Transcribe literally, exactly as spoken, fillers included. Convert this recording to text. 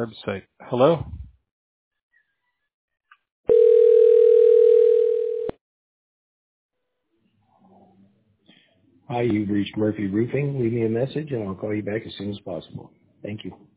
website. Hello? Hi, you've reached Murphy Roofing. Leave me a message and I'll call you back as soon as possible. Thank you.